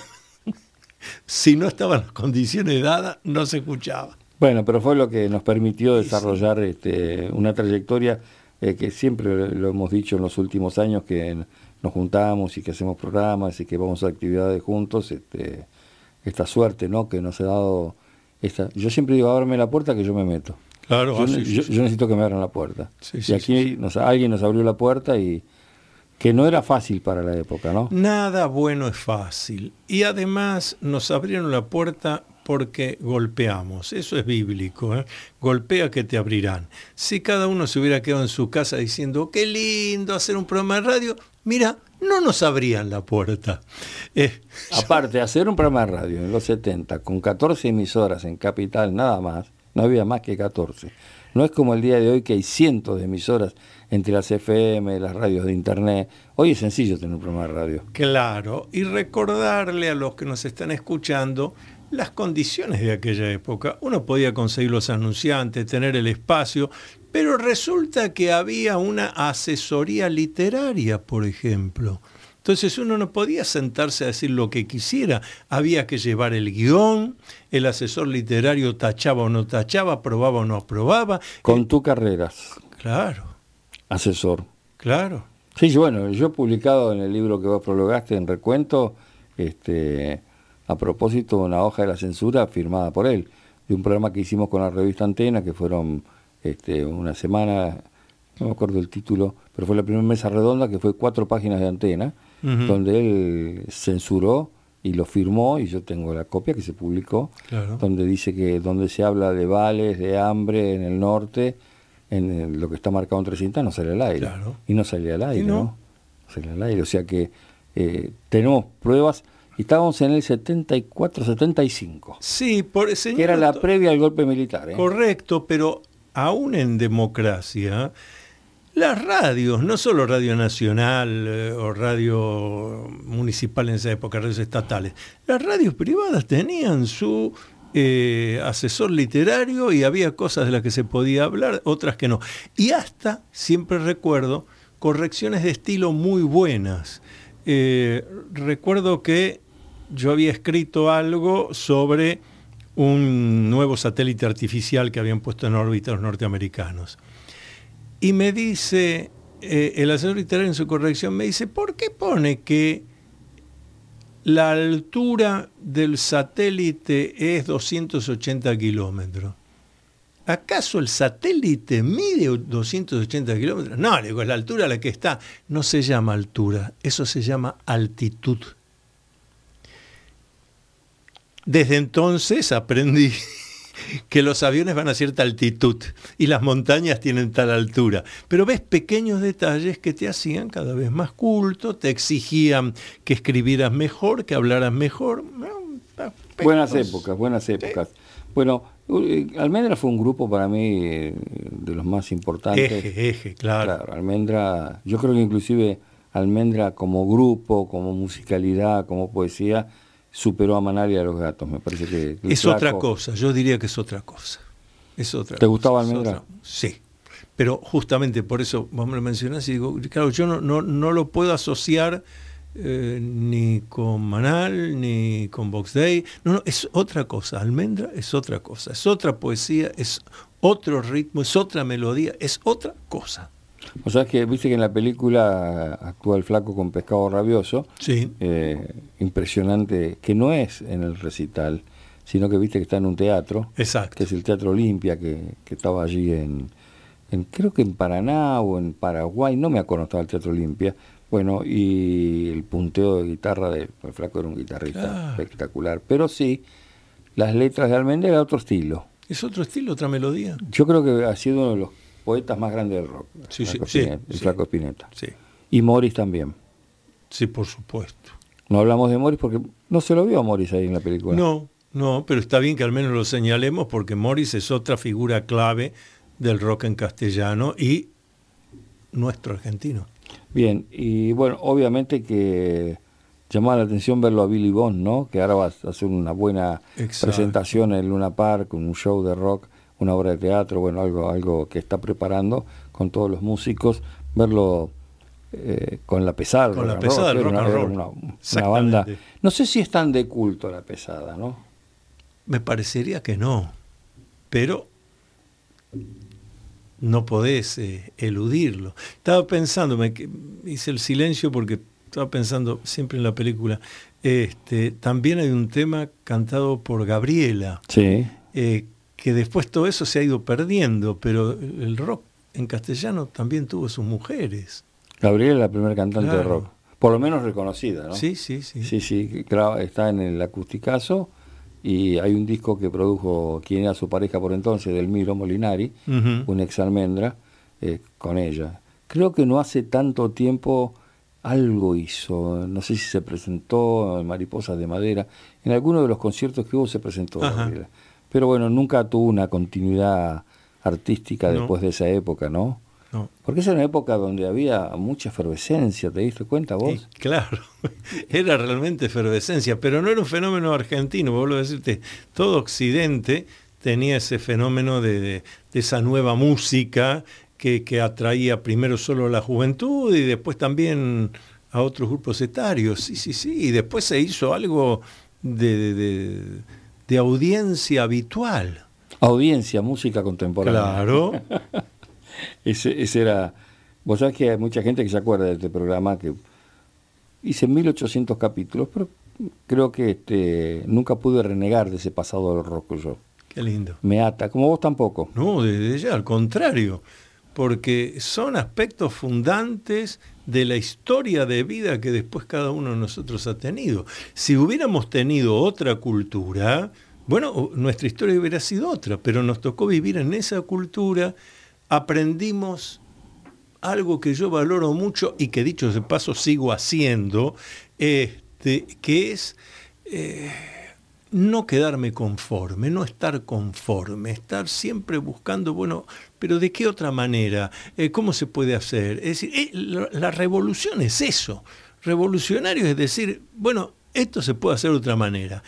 Si no estaban las condiciones dadas, no se escuchaba. Bueno, pero fue lo que nos permitió desarrollar este, una trayectoria eh, que siempre lo hemos dicho en los últimos años, que nos juntamos y que hacemos programas y que vamos a actividades juntos. Este, esta suerte, ¿no?, que nos ha dado. Esta, yo siempre digo, ábrame la puerta que yo me meto. Claro, yo, ah, sí, yo, sí, yo necesito que me abran la puerta. Sí, sí, y aquí sí, sí. Nos, alguien nos abrió la puerta y que no era fácil para la época, ¿no? Nada bueno es fácil. Y además nos abrieron la puerta porque golpeamos. Eso es bíblico, ¿eh? Golpea que te abrirán. Si cada uno se hubiera quedado en su casa diciendo, qué lindo hacer un programa de radio, mira, no nos abrían la puerta. Eh, Aparte, yo... hacer un programa de radio en los setenta, con catorce emisoras en Capital nada más, no había más que catorce. No es como el día de hoy que hay cientos de emisoras entre las F M, las radios de internet. Hoy es sencillo tener un programa de radio. Claro, y recordarle a los que nos están escuchando las condiciones de aquella época. Uno podía conseguir los anunciantes, tener el espacio, pero resulta que había una asesoría literaria, por ejemplo. Entonces uno no podía sentarse a decir lo que quisiera, había que llevar el guión, el asesor literario tachaba o no tachaba, aprobaba o no aprobaba. Con tu carreras. Claro. Asesor. Claro. Sí, bueno, yo he publicado en el libro que vos prologaste en Recuento, este, a propósito, una hoja de la censura firmada por él, de un programa que hicimos con la revista Antena, que fueron este, una semana, no me acuerdo el título, pero fue la primera mesa redonda, que fue cuatro páginas de Antena, uh-huh. donde él censuró y lo firmó, y yo tengo la copia que se publicó, claro. donde dice que donde se habla de vales, de hambre en el norte, en lo que está marcado en trescientos, no sale al aire. Claro. Y no salía al aire, ¿no? ¿no? No salía al aire, o sea que eh, tenemos pruebas, y estábamos en el setenta y cuatro, setenta y cinco. Sí, por, señor, que era la previa al golpe militar. ¿eh? Correcto, pero aún en democracia, las radios, no solo Radio Nacional eh, o Radio Municipal en esa época, radios estatales, las radios privadas tenían su eh, asesor literario y había cosas de las que se podía hablar, otras que no. Y hasta, siempre recuerdo, correcciones de estilo muy buenas. Eh, recuerdo que yo había escrito algo sobre un nuevo satélite artificial que habían puesto en órbita los norteamericanos. Y me dice, eh, el asesor literario en su corrección me dice, ¿por qué pone que la altura del satélite es doscientos ochenta kilómetros? ¿Acaso el satélite mide doscientos ochenta kilómetros? No, le digo, es la altura a la que está. No se llama altura, eso se llama altitud. Desde entonces aprendí que los aviones van a cierta altitud y las montañas tienen tal altura. Pero ves pequeños detalles que te hacían cada vez más culto, te exigían que escribieras mejor, que hablaras mejor. Buenas épocas, buenas épocas. Sí. Bueno, Almendra fue un grupo para mí de los más importantes. Eje, eje, claro. Claro, Almendra, yo creo que inclusive Almendra como grupo, como musicalidad, como poesía, superó a Manal y a Los Gatos. Me parece que es flaco... otra cosa, yo diría que es otra cosa. Es otra ¿Te cosa, gustaba Almendra? Otra... Sí, pero justamente por eso vos me lo mencionás y digo, claro, yo no, no, no lo puedo asociar eh, ni con Manal, ni con Box Day. No, no, es otra cosa. Almendra es otra cosa, es otra poesía, es otro ritmo, es otra melodía, es otra cosa. O sea, que viste que en la película actúa el flaco con Pescado Rabioso. Sí. Eh, impresionante, que no es en el recital, sino que viste que está en un teatro. Exacto. Que es el Teatro Olimpia, que, que estaba allí en, en, creo que en Paraná o en Paraguay, no me acuerdo, estaba el Teatro Olimpia. Bueno, y el punteo de guitarra del el flaco era un guitarrista claro. espectacular. Pero sí, las letras de Almendra era otro estilo. Es otro estilo, otra melodía. Yo creo que ha sido uno de los poetas más grandes del rock. Sí, sí, Spinetta, sí, el sí. flaco Spinetta. Sí. Y Morris también. Sí, por supuesto. No hablamos de Morris porque no se lo vio a Morris ahí en la película. No, no, pero está bien que al menos lo señalemos porque Morris es otra figura clave del rock en castellano y nuestro argentino. Bien, y bueno, obviamente que llamaba la atención verlo a Billy Bond, ¿no? Que ahora va a hacer una buena Exacto. presentación en Luna Park, un show de rock, una obra de teatro, bueno, algo, algo que está preparando con todos los músicos, verlo eh, con La Pesada. Con La Pesada del rock and roll. Una, una, una banda. No sé si es tan de culto La Pesada, ¿no? Me parecería que no, pero no podés eh, eludirlo. Estaba pensando, me hice el silencio porque estaba pensando siempre en la película. Este, también hay un tema cantado por Gabriela. Sí. Eh, que después todo eso se ha ido perdiendo, pero el rock en castellano también tuvo sus mujeres. Gabriela es la primera cantante claro. de rock, por lo menos reconocida, ¿no? Sí, sí, sí. Sí, sí, claro, está en el Acusticazo y hay un disco que produjo quien era su pareja por entonces, Delmiro Molinari, uh-huh. un ex Almendra, eh, con ella. Creo que no hace tanto tiempo algo hizo, no sé si se presentó en Mariposas de Madera, en alguno de los conciertos que hubo se presentó Ajá. Gabriela. Pero bueno, nunca tuvo una continuidad artística no. después de esa época, ¿no? No. Porque esa era una época donde había mucha efervescencia, ¿te diste cuenta vos? Sí, claro, era realmente efervescencia, pero no era un fenómeno argentino, vuelvo a decirte, todo Occidente tenía ese fenómeno de, de, de esa nueva música que, que atraía primero solo a la juventud y después también a otros grupos etarios, sí, sí, sí, y después se hizo algo de... de, de de audiencia habitual. Audiencia, música contemporánea. Claro. ese, ese era... Vos sabés que hay mucha gente que se acuerda de este programa, que hice mil ochocientos capítulos, pero creo que este, nunca pude renegar de ese pasado del rock yo. Qué lindo. Me ata, como vos tampoco. No, desde ya, al contrario, porque son aspectos fundantes de la historia de vida que después cada uno de nosotros ha tenido. Si hubiéramos tenido otra cultura, bueno, nuestra historia hubiera sido otra, pero nos tocó vivir en esa cultura, aprendimos algo que yo valoro mucho y que dicho de paso sigo haciendo, este, que es eh, no quedarme conforme, no estar conforme, estar siempre buscando, bueno, pero ¿de qué otra manera? Eh, ¿Cómo se puede hacer? Es decir, eh, la, la revolución es eso. Revolucionario es decir, bueno, esto se puede hacer de otra manera.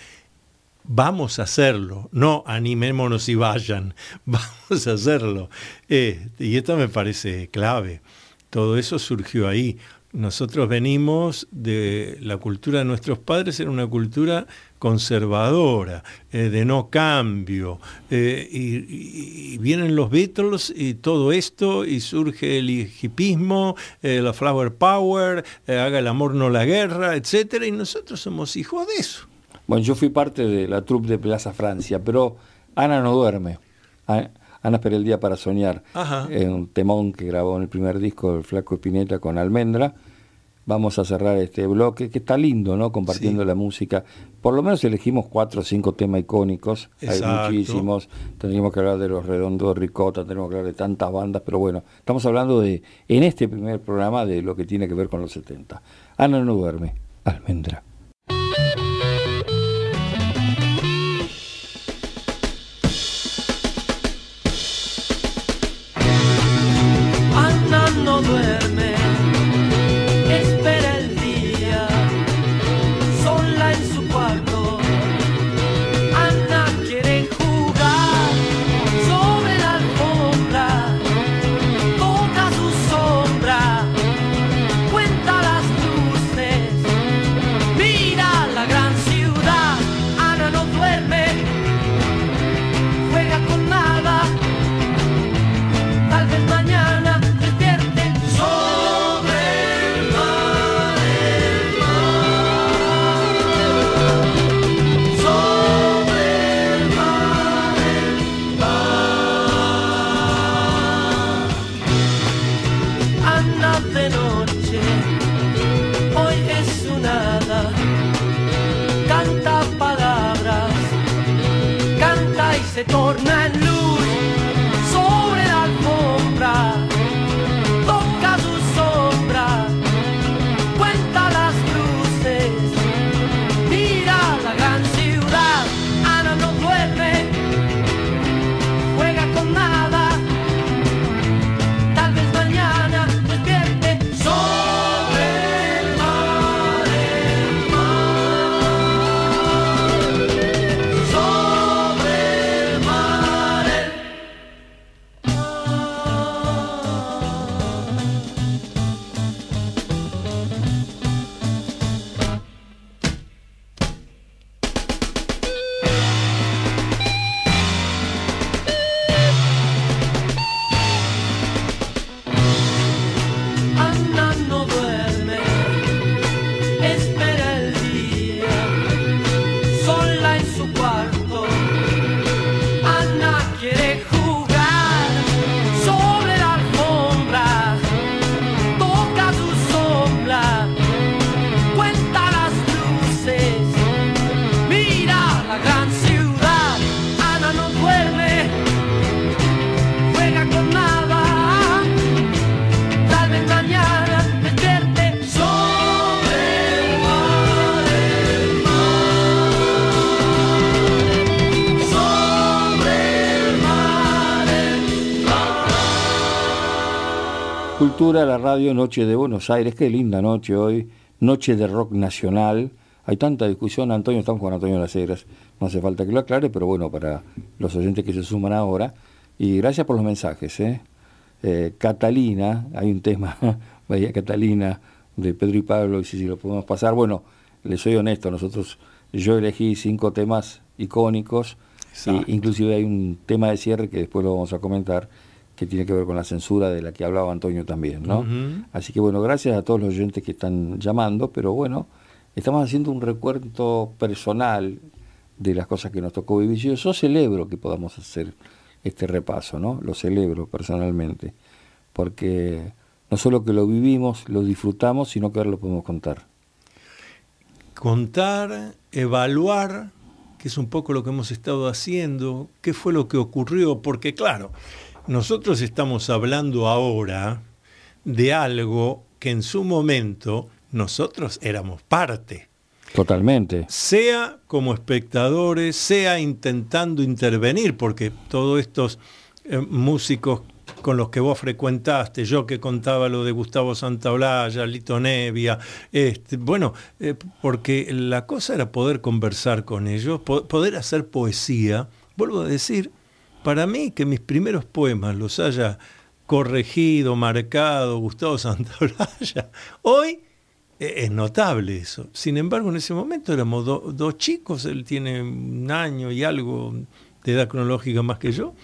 Vamos a hacerlo, no animémonos y vayan, vamos a hacerlo. Eh, y esto me parece clave. Todo eso surgió ahí. nosotros venimos de la cultura de nuestros padres, era una cultura conservadora, eh, de no cambio, eh, y, y, y vienen los Beatles y todo esto, y surge el hipismo, eh, la flower power, eh, haga el amor no la guerra, etcétera, y nosotros somos hijos de eso. Bueno, yo fui parte de la troupe de Plaza Francia, pero Ana no duerme. Ana espera el día para soñar. Ajá. Eh, un temón que grabó en el primer disco del Flaco Spinetta con Almendra. Vamos a cerrar este bloque, que está lindo, ¿no? Compartiendo sí. la música. Por lo menos elegimos cuatro o cinco temas icónicos. Exacto. Hay muchísimos. Tendríamos que hablar de Los Redondos de Ricota, tendríamos que hablar de tantas bandas, pero bueno, estamos hablando de, en este primer programa, de lo que tiene que ver con los setenta. Ana no duerme, Almendra. Ana no duerme. Se torna en luz sobre la alfombra, toca su sombra, cuenta las luces, mira la gran ciudad. Ana no duerme, juega con nada, tal vez mañana despierte sobre el mar, el mar, sobre Cultura, la radio, Noche de Buenos Aires. Qué linda noche hoy, noche de rock nacional. Hay tanta discusión, Antonio, estamos con Antonio Las Heras, no hace falta que lo aclare, pero bueno, para los oyentes que se suman ahora. Y gracias por los mensajes. ¿eh? Eh, Catalina, hay un tema, Bahía Catalina, de Pedro y Pablo, y si, si lo podemos pasar. Bueno, les soy honesto, nosotros, yo elegí cinco temas icónicos, y inclusive hay un tema de cierre que después lo vamos a comentar, que tiene que ver con la censura de la que hablaba Antonio también, ¿no? Uh-huh. Así que bueno, gracias a todos los oyentes que están llamando, pero bueno, estamos haciendo un recuento personal de las cosas que nos tocó vivir. Yo, yo celebro que podamos hacer este repaso, ¿no? Lo celebro personalmente, porque no solo que lo vivimos, lo disfrutamos, sino que ahora lo podemos contar. Contar, evaluar, que es un poco lo que hemos estado haciendo, qué fue lo que ocurrió, porque claro, nosotros estamos hablando ahora de algo que en su momento nosotros éramos parte. Totalmente. Sea como espectadores, sea intentando intervenir, porque todos estos eh, músicos con los que vos frecuentaste, yo que contaba lo de Gustavo Santaolalla, Lito Nevia, este, bueno, eh, porque la cosa era poder conversar con ellos, po- poder hacer poesía. Vuelvo a decir, para mí, que mis primeros poemas los haya corregido, marcado, Gustavo Santaolalla. Hoy eh, es notable eso. Sin embargo, en ese momento éramos do, dos chicos, él tiene un año y algo de edad cronológica más que yo,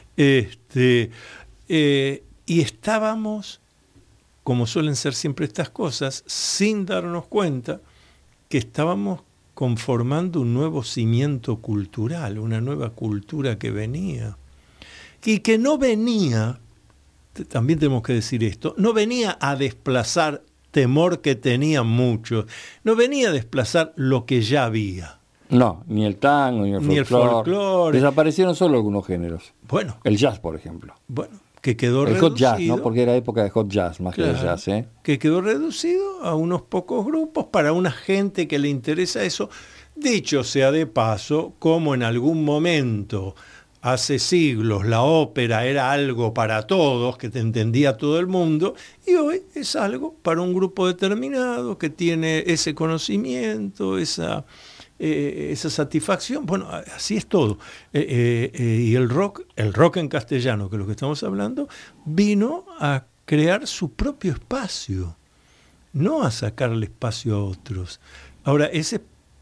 este, eh, y estábamos, como suelen ser siempre estas cosas, sin darnos cuenta que estábamos conformando un nuevo cimiento cultural, una nueva cultura que venía. Y que no venía, también tenemos que decir esto, no venía a desplazar temor que tenían muchos, no venía a desplazar lo que ya había. No, ni el tango, ni el folclore. Ni el folclore. Desaparecieron solo algunos géneros. Bueno. El jazz, por ejemplo. Bueno, que quedó el reducido. hot jazz, ¿no? Porque era época de hot jazz, más claro, que de jazz, ¿eh? Que quedó reducido a unos pocos grupos para una gente que le interesa eso. Dicho sea de paso, como en algún momento, hace siglos, la ópera era algo para todos, que te entendía todo el mundo, y hoy es algo para un grupo determinado que tiene ese conocimiento, esa... Eh, esa satisfacción. Bueno, así es todo. Eh, eh, eh, y el rock, el rock en castellano, que es lo que estamos hablando, vino a crear su propio espacio, no a sacarle espacio a otros. Ahora, ese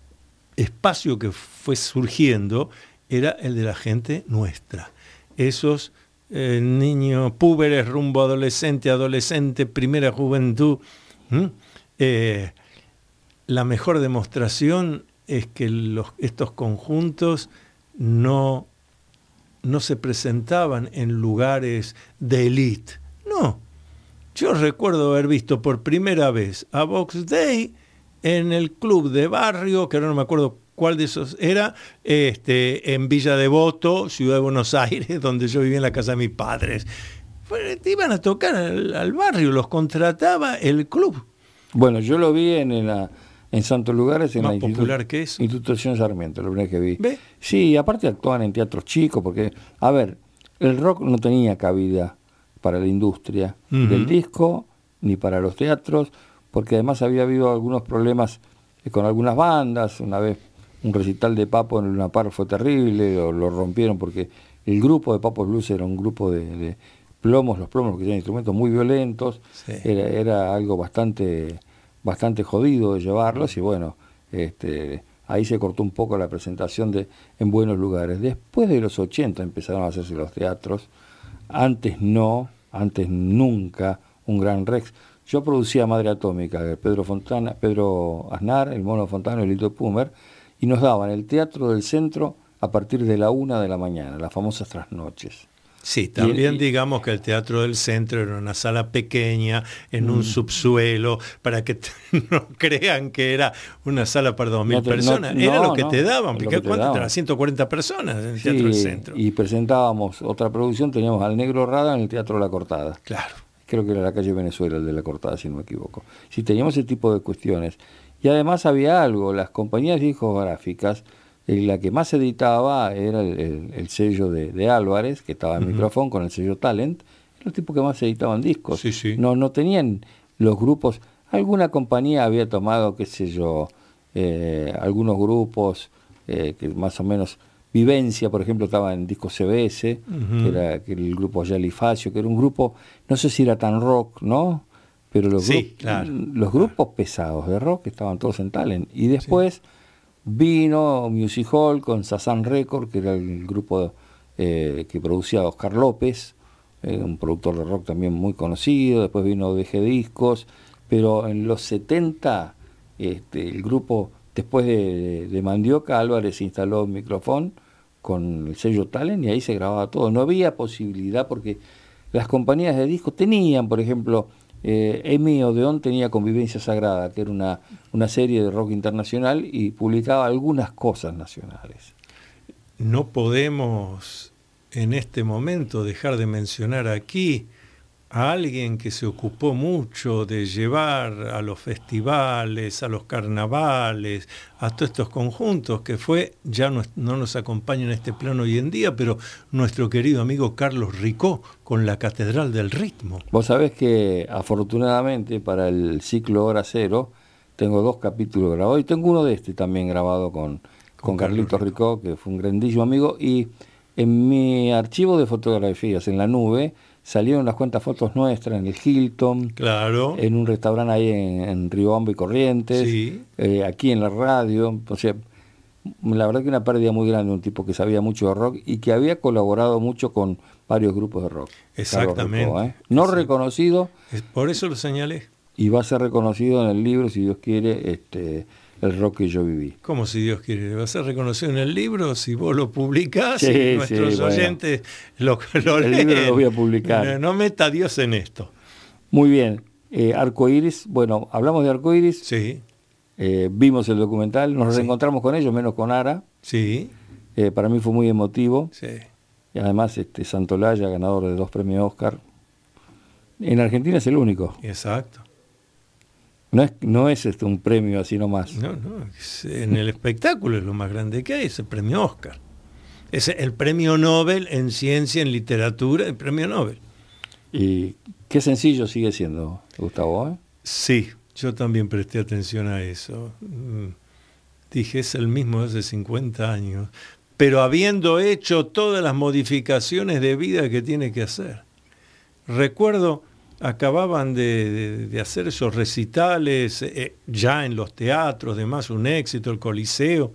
espacio que fue surgiendo era el de la gente nuestra. Esos eh, niños púberes rumbo adolescente, adolescente, primera juventud. ¿Mm? Eh, la mejor demostración es que los, estos conjuntos no, no se presentaban en lugares de élite. No. Yo recuerdo haber visto por primera vez a Box Day en el club de barrio, que ahora no me acuerdo cuál de esos era, este, en Villa Devoto, Ciudad de Buenos Aires, donde yo vivía en la casa de mis padres. Iban a tocar al, al barrio, los contrataba el club. Bueno, yo lo vi en la... En Santos Lugares, en más la popular Institu- que eso. Institución Sarmiento, lo primero que vi. ¿Ve? Sí, aparte actuaban en teatros chicos, porque, a ver, el rock no tenía cabida para la industria uh-huh. del disco, ni para los teatros, porque además había habido algunos problemas con algunas bandas. Una vez un recital de Papo en Luna Park fue terrible, lo, lo rompieron porque el grupo de Papos Blues era un grupo de, de plomos, los plomos que tienen instrumentos muy violentos, sí. era, era algo bastante... bastante jodido de llevarlos y bueno, este, ahí se cortó un poco la presentación de En Buenos Lugares. Después de los ochenta empezaron a hacerse los teatros, antes no, antes nunca un gran Rex. Yo producía Madre Atómica, de Pedro Fontana, Pedro Aznar, el Mono Fontana y Lito Pumer, y nos daban el Teatro del Centro a partir de la una de la mañana, las famosas trasnoches. Sí, también y, digamos que el Teatro del Centro era una sala pequeña, en un mm. subsuelo, para que te, no crean que era una sala para dos mil no te, personas. No, era no, lo que no, te daban, porque ¿cuánto te daban? ciento cuarenta personas en el sí, Teatro del Centro. Y presentábamos otra producción, teníamos al Negro Rada en el Teatro La Cortada. Claro. Creo que era la calle Venezuela, el de La Cortada, si no me equivoco. Sí, teníamos ese tipo de cuestiones. Y además había algo, las compañías discográficas, la que más editaba era el, el, el sello de, de Álvarez, que estaba en uh-huh. Microfón con el sello Talent, los tipos que más editaban discos. Sí, sí. No, no tenían los grupos, alguna compañía había tomado, qué sé yo, eh, algunos grupos eh, que más o menos, Vivencia, por ejemplo, estaba en disco C B S, uh-huh. que era que el grupo Yalifacio, que era un grupo, no sé si era tan rock, ¿no? Pero los, sí, gru- claro, los grupos claro. pesados de rock estaban todos en Talent. Y después... Sí. Vino Music Hall con Sasan Record, que era el grupo eh, que producía Oscar López, eh, un productor de rock también muy conocido. Después vino D G Discos, pero en los setenta este, el grupo, después de, de Mandioca, Álvarez instaló un micrófono con el sello Talent y ahí se grababa todo. No había posibilidad porque las compañías de discos tenían, por ejemplo... Eh, Emi Odeón tenía Convivencia Sagrada, que era una, una serie de rock internacional y publicaba algunas cosas nacionales. No podemos en este momento dejar de mencionar aquí a alguien que se ocupó mucho de llevar a los festivales, a los carnavales, a todos estos conjuntos, que fue, ya no, no nos acompaña en este plano hoy en día, pero nuestro querido amigo Carlos Ricó, con la Catedral del Ritmo. Vos sabés que afortunadamente para el ciclo Hora Cero tengo dos capítulos grabados, y tengo uno de este también grabado con, con, con Carlitos Ricó, que fue un grandísimo amigo, y en mi archivo de fotografías en la nube salieron unas cuantas fotos nuestras en el Hilton, claro, en un restaurante ahí en, en Riobamba y Corrientes, sí. eh, aquí en la radio. O sea, la verdad que una pérdida muy grande, un tipo que sabía mucho de rock y que había colaborado mucho con varios grupos de rock. Exactamente. Rico, ¿eh? No Exacto. reconocido. Por eso lo señalé. Y va a ser reconocido en el libro, si Dios quiere, este, el rock que yo viví. ¿Cómo si Dios quiere? ¿Va a ser reconocido en el libro si vos lo publicás Sí, y nuestros sí, bueno. oyentes lo, lo El leen? libro lo voy a publicar. No, no meta a Dios en esto. Muy bien. Eh, Arcoíris, bueno, hablamos de Arcoíris, Sí, eh, vimos el documental, nos Sí. reencontramos con ellos, menos con Ara. sí, Eh, para mí fue muy emotivo. sí. Y además, este, Santolaya, ganador de dos premios Oscar. En Argentina es el único. Exacto. No es, no es este, un premio así nomás. No, no, es- en el espectáculo es lo más grande que hay, es el premio Oscar. Es el premio Nobel en ciencia, en literatura, el premio Nobel. Y qué sencillo sigue siendo, Gustavo, ¿eh? Sí, yo también presté atención a eso. Mm, Dije, es el mismo de hace cincuenta años, pero habiendo hecho todas las modificaciones de vida que tiene que hacer. Recuerdo, acababan de, de- de hacer esos recitales eh, ya en los teatros, demás, un éxito, el Coliseo,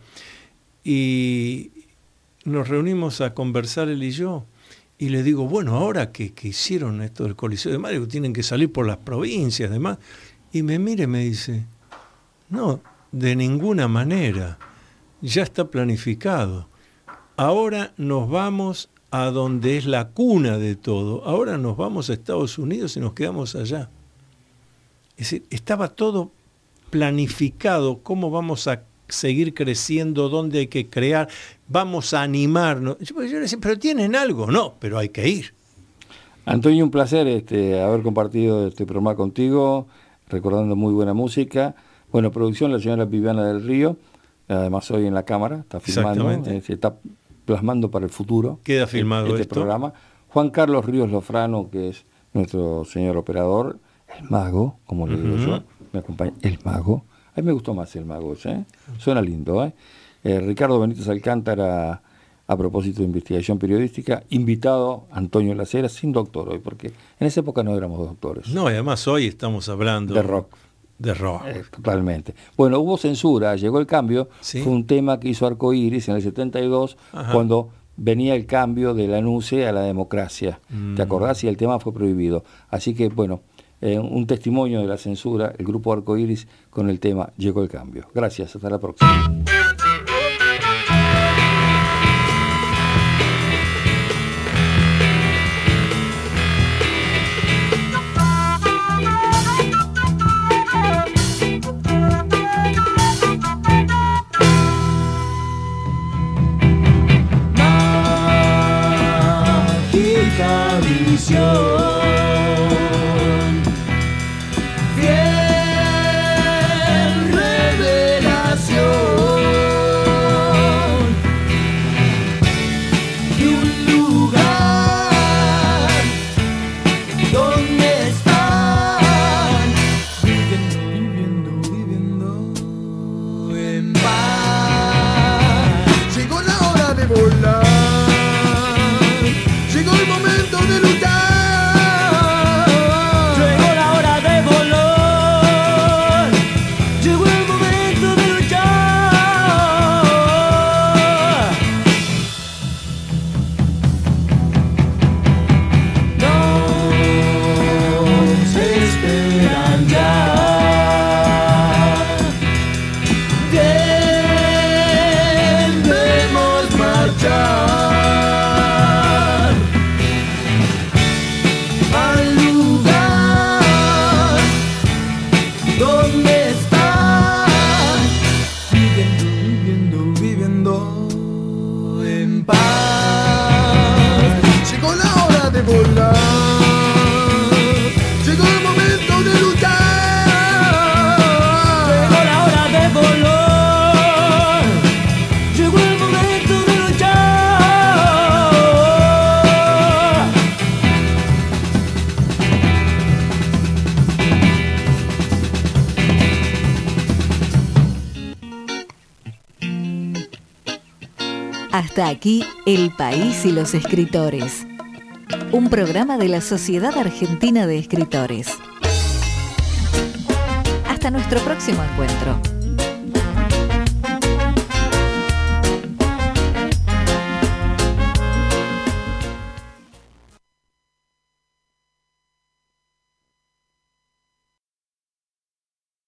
y nos reunimos a conversar él y yo, y le digo, bueno, ahora que, que hicieron esto del Coliseo de Mario, tienen que salir por las provincias, demás, y me mira y me dice, no, de ninguna manera, ya está planificado. Ahora nos vamos a donde es la cuna de todo. Ahora nos vamos a Estados Unidos y nos quedamos allá. Es decir, estaba todo planificado, cómo vamos a seguir creciendo, dónde hay que crear, vamos a animarnos. Yo, yo le decía, pero ¿tienen algo? No, pero hay que ir. Antonio, un placer este, haber compartido este programa contigo, recordando muy buena música. Bueno, producción, la señora Viviana del Río, además hoy en la cámara, está filmando, Exactamente. eh, se está plasmando para el futuro. Queda filmado este esto. programa. Juan Carlos Ríos Lofrano, que es nuestro señor operador, el mago, como le digo Ujú. yo, me acompaña, el mago. A mí me gustó más el mago, ¿eh? Suena lindo, ¿eh? Eh, Ricardo Benítez Alcántara, a propósito de investigación periodística, invitado Antonio Lacera, sin doctor hoy, porque en esa época no éramos doctores. No, y además hoy estamos hablando De rock. De rock. Eh, totalmente. Bueno, hubo censura, llegó el cambio, Sí. fue un tema que hizo Arcoíris en el setenta y dos, Ajá. cuando venía el cambio de la N U C E a la democracia. Mm. ¿Te acordás? Y el tema fue prohibido. Así que, bueno, eh, un testimonio de la censura, el grupo Arcoíris con el tema Llegó el cambio. Gracias, hasta la próxima. Mágica visión, fiel revelación de un lugar donde están viviendo, viviendo, viviendo en paz. Llegó la hora de volar. Llegó el momento de luchar. Llegó la hora de volar. Llegó el momento de luchar. Nos esperan ya. Debemos marchar al lugar donde están viviendo, viviendo, viviendo en paz. Llegó la hora de volar. Llegó el momento de luchar. Llegó la hora de volar. Llegó el momento de luchar. Hasta aquí El País y los escritores. un programa de la Sociedad Argentina de Escritores. Hasta nuestro próximo encuentro.